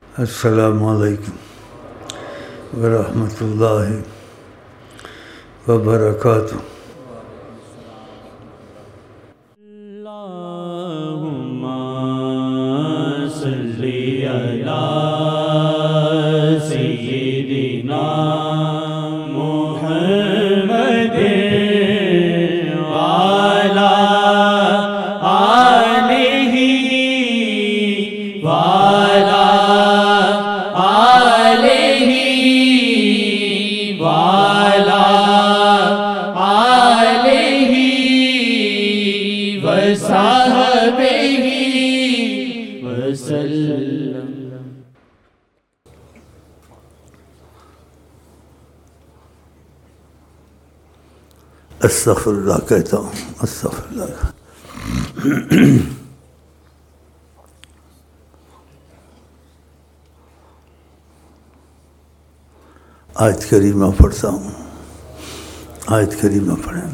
السلام علیکم ورحمۃ اللہ وبرکاتہ۔ اللہم صلی علی سیدنا محمد وعلی آلہ وعلی آلہ وعلی آلہ وصحبہ وسلم۔ استغفر اللہ کہتا ہوں، استغفر اللہ۔ آیت کریمہ پڑھتا ہوں، آیت کریمہ پڑھیں۔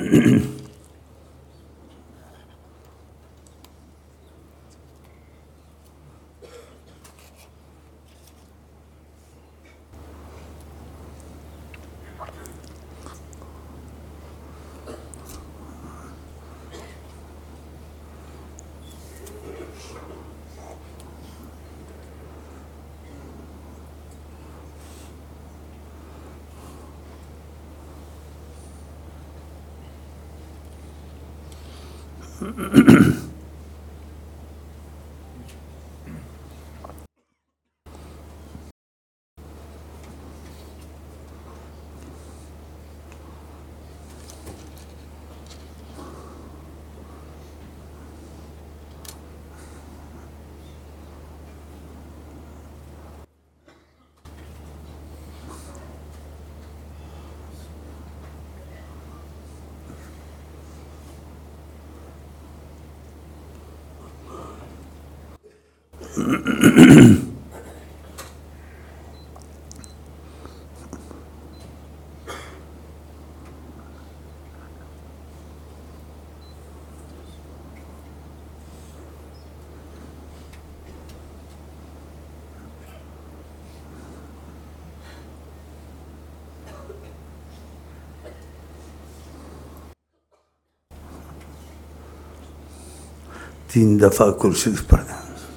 تین دفعہ کل شریف پڑھیں،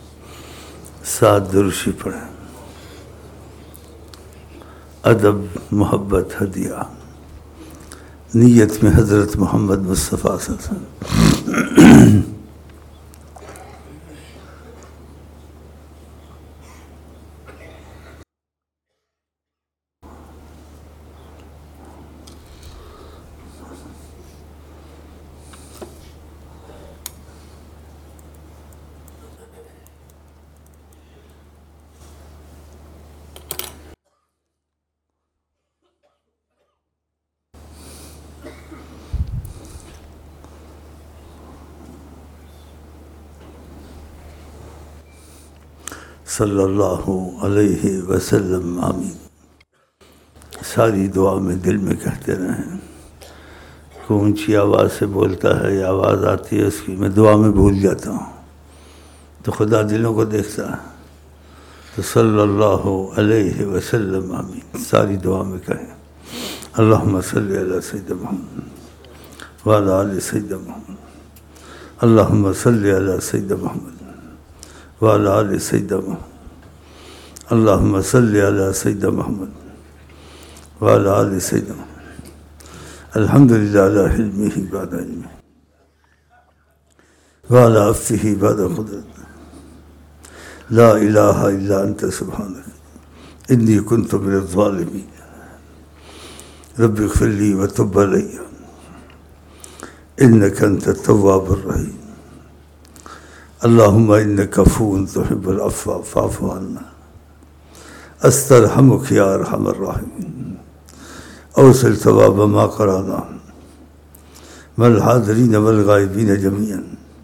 7 درود شریف پڑھیں۔ ادب، محبت، ہدیہ، نیت میں حضرت محمد مصطفیٰ صلی اللہ علیہ وسلم۔ صلی اللہ علیہ وسلم، آمین۔ ساری دعا میں دل میں کہتے رہیں۔ کوئی اونچی آواز سے بولتا ہے یا آواز آتی ہے اس کی، میں دعا میں بھول جاتا ہوں، تو خدا دلوں کو دیکھتا ہے۔ تو صلی اللہ علیہ وسلم، آمین، ساری دعا میں کہیں۔ اللہم صلی علی سیدنا محمد وعلی آل سیدنا محمد۔ اللہم صلی علی سیدنا محمد وعلی آل سیدنا محمد۔ اللہم صلی علی سیدنا محمد وعلی آل سیدنا محمد۔ الحمدللہ علی حلمہ بعد علمہ وعلی عفوہ بعد قدرتہ۔ لا الہ الا انت سبحانک انی کنت من الظالمین۔ رب اغفر لی وتب علی انک انت التواب الرحیم۔ اللہم انک عفو تحب العفو فاعف عنا۔ استرحمک یا ارحم الراحمین۔ اوصل ثواب ما قرانا مع الحاضرین والغائبین جميعا۔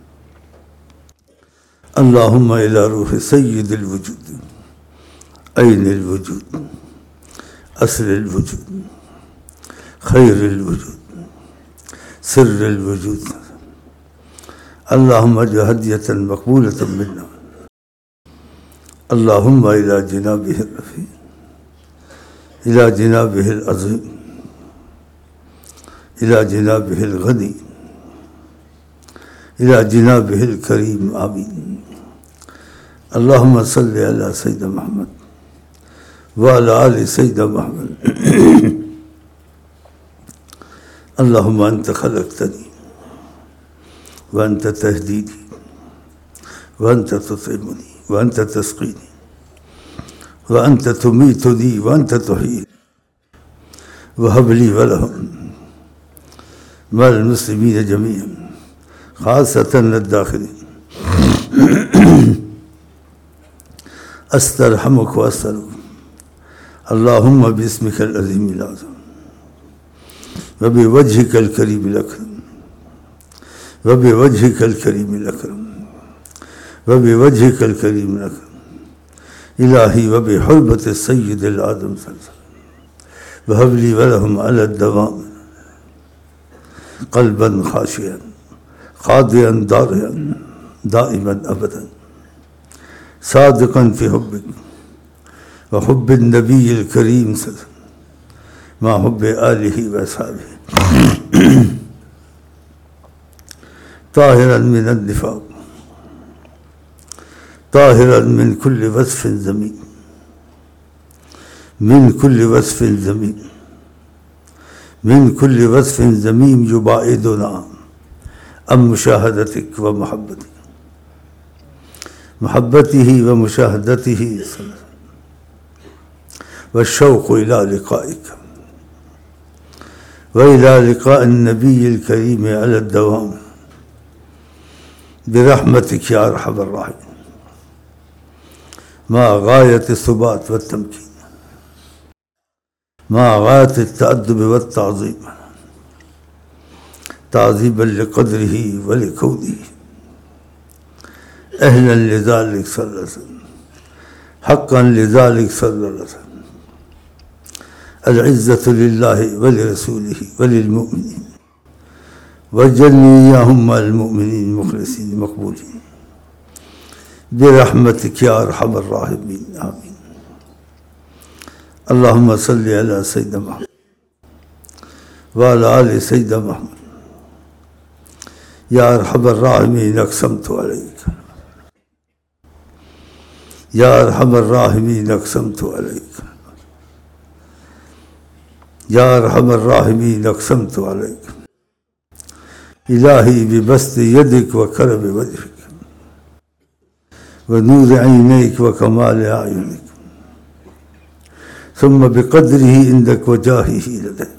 اللہم الی روح سید الوجود، عین الوجود، اصل الوجود، خیر الوجود، سر الوجود۔ اللہم اجعل ہدیۃ مقبولۃ منا اللهم إلى جنابه الرفيع، إلى جنابه العظيم، إلى جنابه الغني، إلى جنابه الكريم، آمين. اللهم صل على سيدنا محمد وعلى آل سيدنا محمد. اللهم أنت خلقتني وأنت تهديني وأنت تطعمني وأنت تسقيني وأنت تميتني وأنت تحييني، وهب لي ولهم مع المسلمين جميعا خاصة للداخلين. أسترحمك وأسألك اللهم باسمك العظيم الأعظم وبوجهك الكريم الأكرم وبوجهك الكريم الأكرم وبوجهك الكريم الأكرم إلهي، وبحرمة السيد العظم صلى الله عليه وسلم، وهب لي ولهم على الدوام قلبا خاشعا خاضعا ضارعا دائما أبدا صادقا في حبك وحب النبي الكريم صلى الله عليه وسلم مع حب آله وأصحابه، طاهرا من النفاق، طاهرا من كل وصف ذميم، من كل وصف ذميم، من كل وصف ذميم يباعدنا عن مشاهدتك ومحبتك، محبته ومشاهدته صلى الله عليه وسلم، والشوق إلى لقائك وإلى لقاء النبي الكريم على الدوام برحمتك يا أرحم الراحمين، مع غاية الثبات والتمكين، مع غاية التأدب والتعظيم، تعظيما لقدره ولكونه أهلا لذلك صلى الله عليه وسلم، حقا لذلك صلى الله عليه وسلم. العزة لله ولرسوله وللمؤمنين، واجعلني إياهم مع المؤمنين مخلصين مقبولين برحمتك يا أرحم الراحمين، آمين. اللهم صل على سيدنا محمد وعلى آل سيدنا محمد. يا أرحم الراحمين أقسمت عليك، يا أرحم الراحمين أقسمت عليك، يا أرحم الراحمين أقسمت عليك. إلهي ببسط يدك وكرم وجهك ونور عينيك وكمال أعينك، ثم بقدره عندك وجاهه لديك،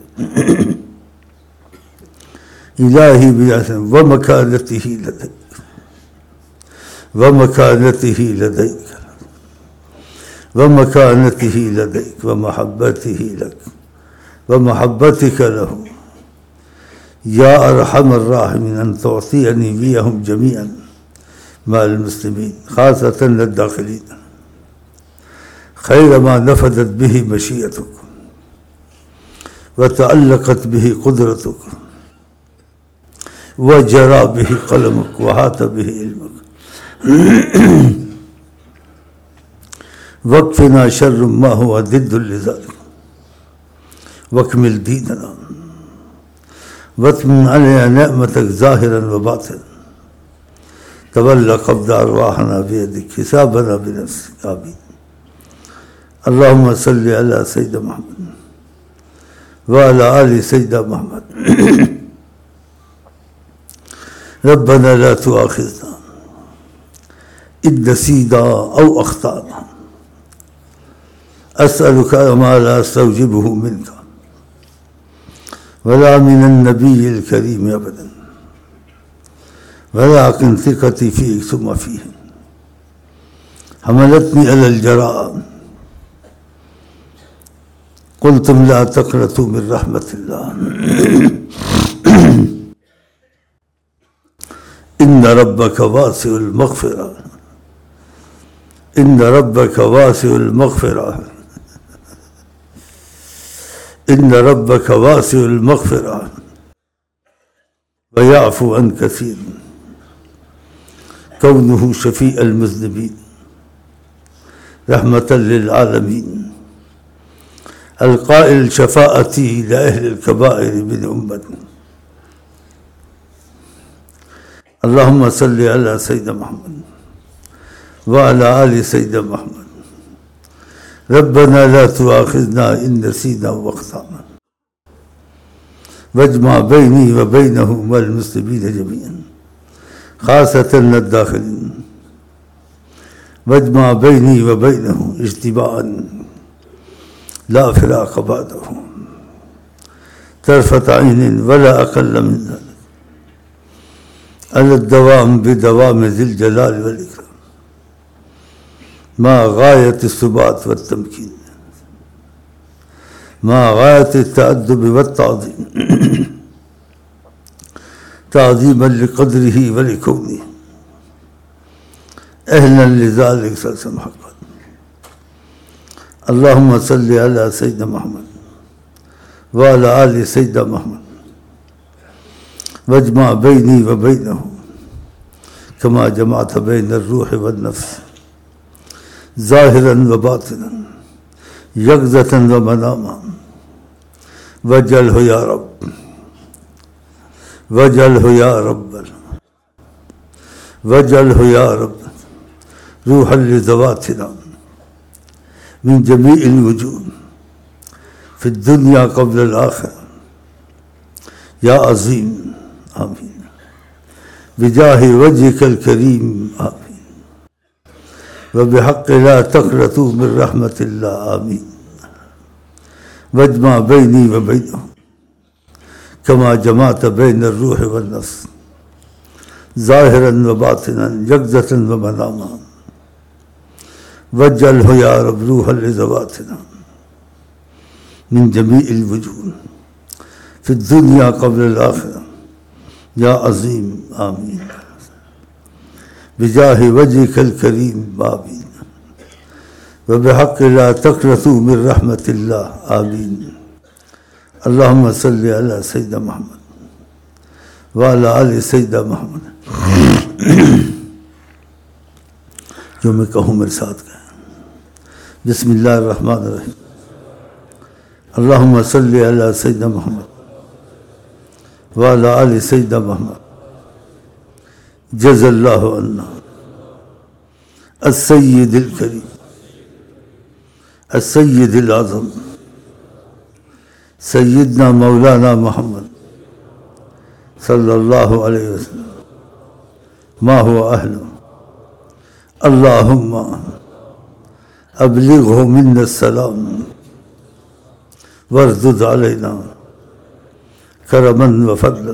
إلهي بأسن ومكانته لديك، ومكانته لديك، ومكانته لديك، ومحبته لك ومحبتك له يا أرحم الراحمين، أن تعطيني بيهم جميعا مع المسلمين خاصة للداخلين خير ما نفذت به مشيئتك وتعلقت به قدرتك وجرى به قلمك وهات به علمك، واكفنا شر ما هو ضد لذلك، واكمل ديننا واتمم علينا نعمتك ظاهرا وباطنا، تولى قبض أرواحنا بيدك، حسابنا بنفسك، آمين. اللهم صل على سيدنا محمد وعلى آل سيدنا محمد. ربنا لا تؤاخذنا إن نسينا أو أخطأنا، أسألك ما لا أستوجبه منك ولا من النبي الكريم أبدا، ولكن ثقتي فيك ثم فيه حملتني على الجراء. قلتم لا تقنطوا من رحمة الله إن ربك واسع المغفرة، إن ربك واسع المغفرة، إن ربك واسع المغفرة ويعفو عن كثير، كونه شفيع المذنبين رحمة للعالمين القائل شفاعتي لأهل الكبائر من أمتي. اللهم صل على سيدنا محمد وعلى آل سيدنا محمد. ربنا لا تؤاخذنا إن نسينا وأخطأنا واجمع بيني وبينهم والمسلمين جميعا خاصة الداخلين، واجمع بيني وبينهم اجتماعا لا فراق بعده طرفة عين ولا أقل من ذلك، على الدوام بدوام ذي الجلال والإكرام مع غاية الثبات والتمكين، مع غاية التأدب والتعظيم تعظيما لقدره ولكونه أهلا لذلك سلسل حقا. اللهم صل على سيدنا محمد وعلى آل سيدنا محمد واجمع بيني وبينهم كما جمعت بين الروح والنفس ظاهرا وباطنا يقظة ومناما، واجعله يا رب، واجعله يا رب، واجعله يا رب روحا لذواتنا من جميع الوجوه في الدنيا قبل الآخرة يا عظيم. آمين بجاه وجهك الكريم. آمين وبحق لا تقنطوا من رحمة الله. آمين. واجمع بيني وبينهم كما جمعت بين الروح والنفس ظاهرا وباطنا يقظة ومناما، واجعله يا رب روحا لذواتنا من جميع الوجوه في الدنيا قبل الآخرة يا عظيم. آمين بجاه وجهك الكريم. آمين وبحق لا تقنطوا من رحمة الله. آمين. اللهم صل على سيدنا محمد وعلى آل سيدنا محمد. جو میں کہوں میرے ساتھ کہیں. بسم اللہ الرحمن الرحیم. اللهم صل على سيدنا محمد وعلى آل سيدنا محمد. جزا الله عنا السيد الكريم السيد العظم سيدنا مولانا محمد صلى الله عليه وسلم ما هو أهله. اللهم أبلغه منا السلام واردد علينا كرما وفضلا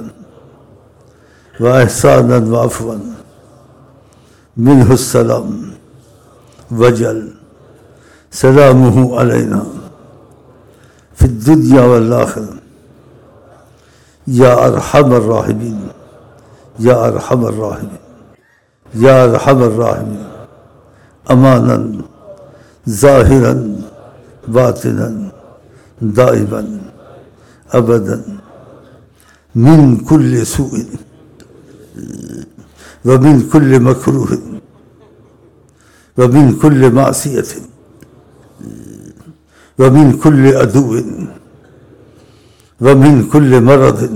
وإحسانا وعفوا منه السلام، واجعل سلامه علينا في الدنيا والآخرة يا أرحم الراحمين يا أرحم الراحمين يا أرحم الراحمين. أمانا ظاهرا باطنا دائما أبدا من كل سوء ومن كل مكروه ومن كل معصية ومن كل عدو ومن كل مرض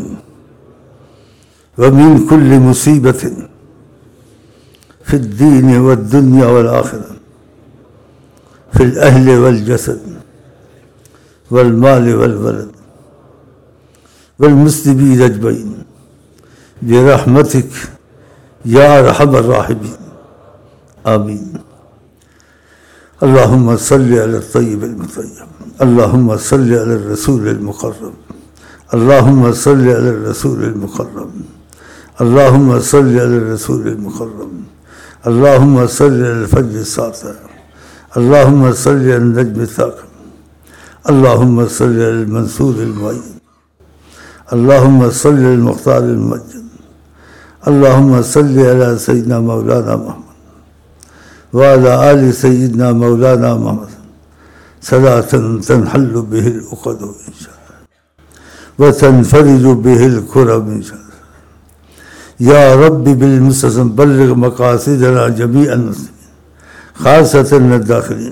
ومن كل مصيبة في الدين والدنيا والآخرة، في الأهل والجسد والمال والولد والمسلمين أجمعين برحمتك يا أرحم الراحمين. آمين. اللهم صل على الطيب المطيب. اللهم صل على الرسول المقرب. اللهم صل على الرسول المقرب. اللهم صل على الرسول المقرب. اللهم صل على الفجر الساطع. اللهم صل على النجم الثاقب. اللهم صل على المنصور المؤيد. اللهم صل على المختار الممجد. اللهم صل على سيدنا مولانا محمد وعلى آل سيدنا مولانا محمد صلاة تنحل به العقد إن شاء الله وتنفرج به الكرب إن شاء الله. يا رب بالمستسلم بلغ مقاصدنا جميع المسلمين خاصة الداخلين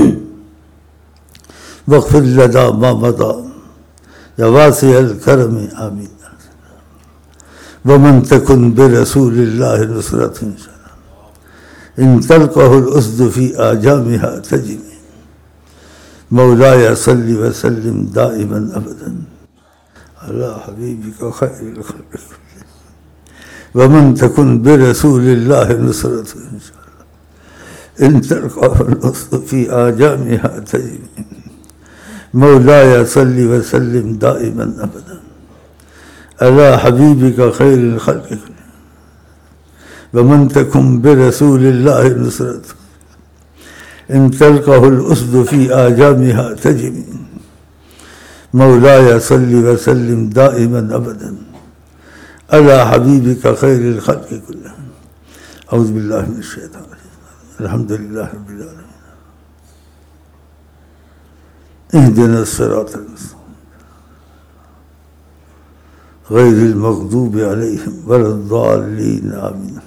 واغفر لنا ما مضى يا واسع الكرم آمين. ومن تكن برسول الله نصرة إن شاء الله إن تلقه الأسد في آجامها تجري. مولاي صل وسلم دائما أبدا على حبيبك خير الخلق كلهم. ومن تكن برسول الله نصرة إن شاء الله إن تلقه الأسد في آجامها تجري. مولاي صل وسلم دائما أبدا على حبيبك خير الخلق كلهم. ومن تكن برسول الله نصرة إن تلقه الأسد في آجامها تجري. مولاي صل وسلم دائما أبدا على حبيبك خير الخلق كلهم. أعوذ بالله من الشيطان الرجيم. الحمد لله رب العالمين. اهدنا الصراط المستقيم غير المغضوب عليهم ولا الضالين آمين.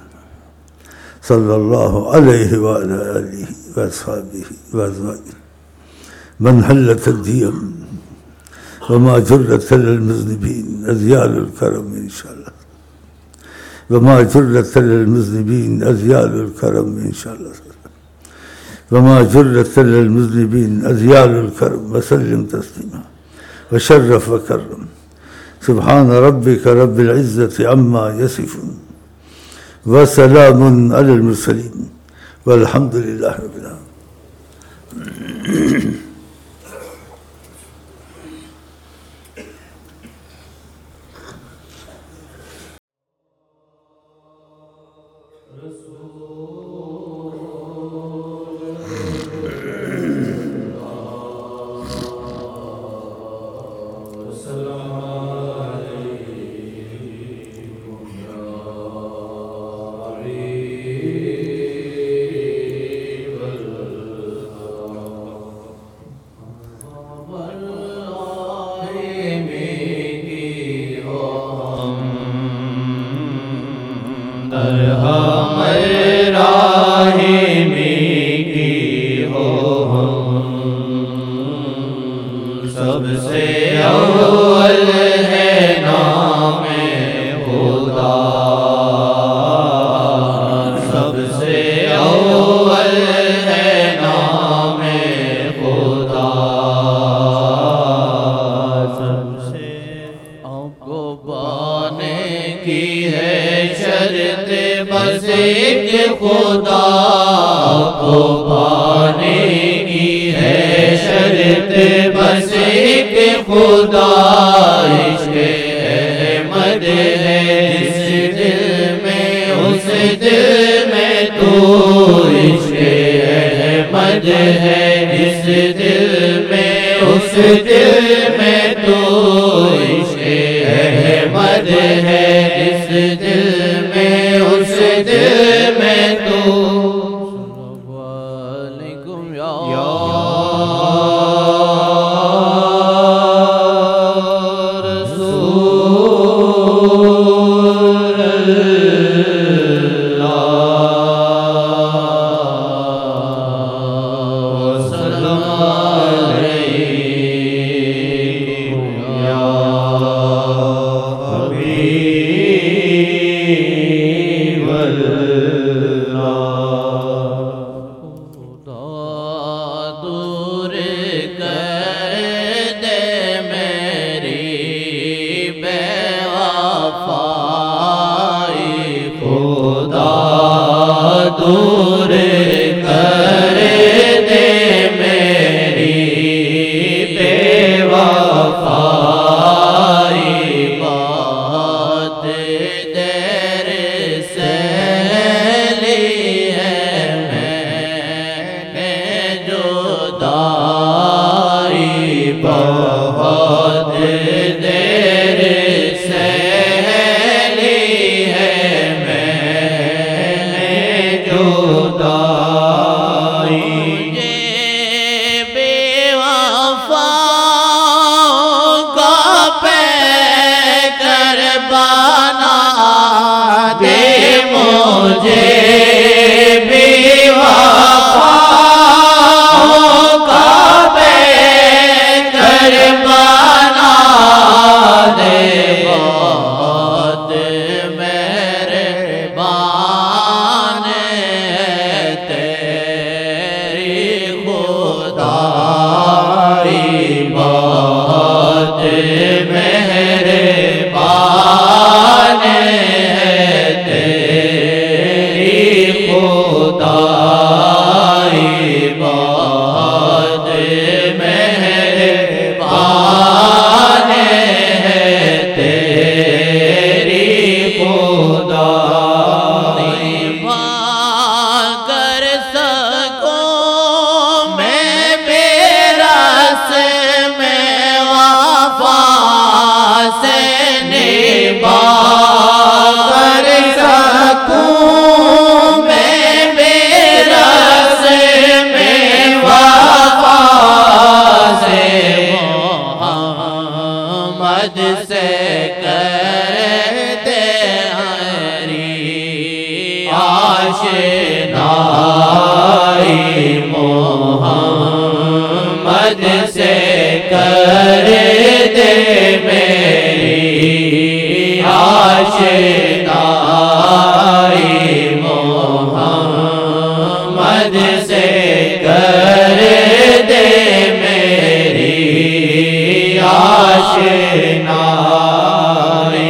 صلى الله عليه وعلى آله وأصحابه وأزواجه من حلت الديم وما جرت للمذنبين أذيال الكرم إن شاء الله. وما جرت للمذنبين أذيال الكرم إن شاء الله. وما جرت للمذنبين أذيال الكرم. وسلم تسليما وشرف وكرم. سبحان ربك رب العزة عما يصفون وسلام على المرسلين والحمد لله رب العالمين. سے آشنائی محمد سے کر دے میری آشنائی محمد سے کر دے میری آشنائی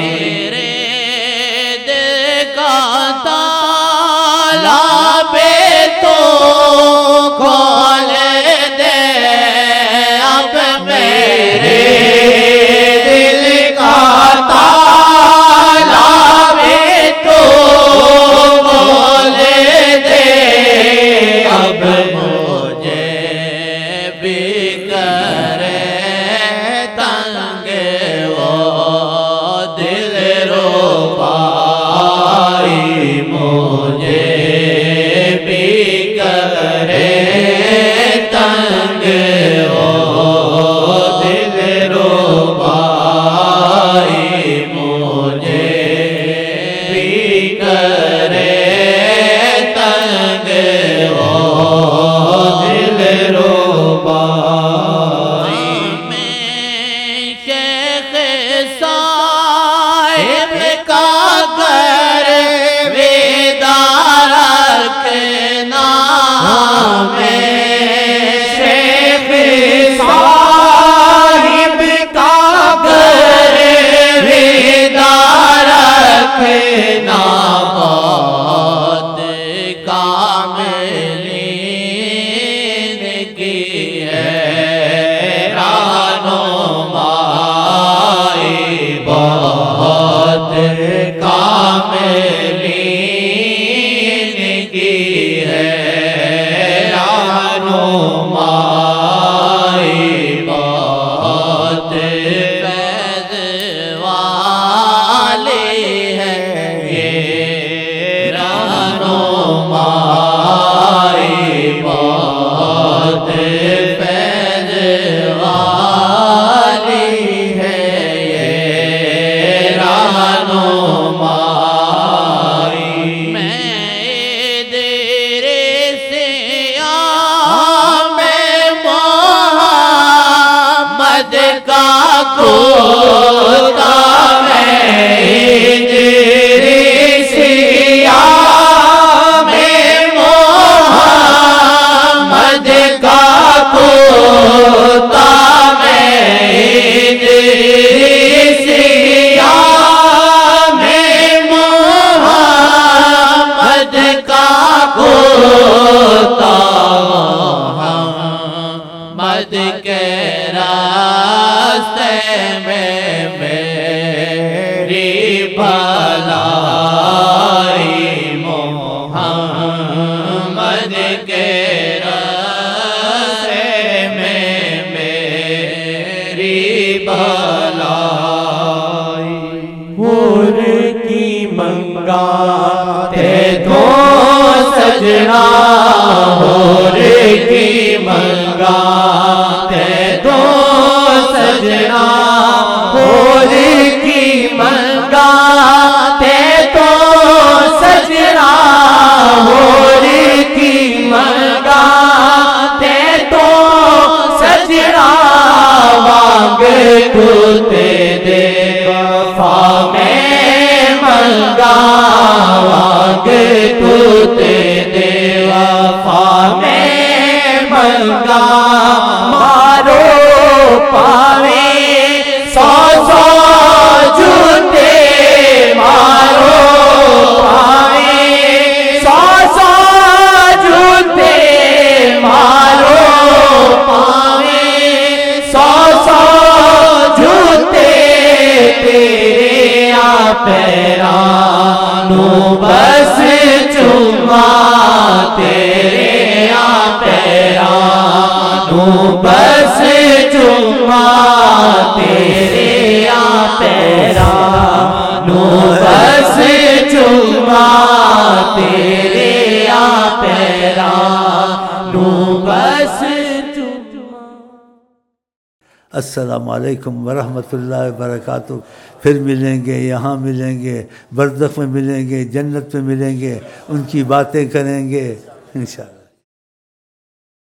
سجنا ہور کی منگاتے تو سجنا ہور کی منگاتے تو سجنا ہور کی منگاتے تو سجنا وانگ کھلتے دے وفا میں منگا وانگ کھلتے دے وفا میں منگا مارو پاوے سو سو جھوٹے مارو پاوے سو سو جھوٹے مارو پاوے سو سو جھوٹے تیرے پیرانوں بس چوما تیرے پیرانوں بس چوما تیرے پیرانوں بس چوما تیرے پیرانوں بس چوما. السلام علیکم ورحمۃ اللہ وبرکاتہ. پھر ملیں گے، یہاں ملیں گے، برزخ میں ملیں گے، جنت میں ملیں گے، ان کی باتیں کریں گے انشاءاللہ.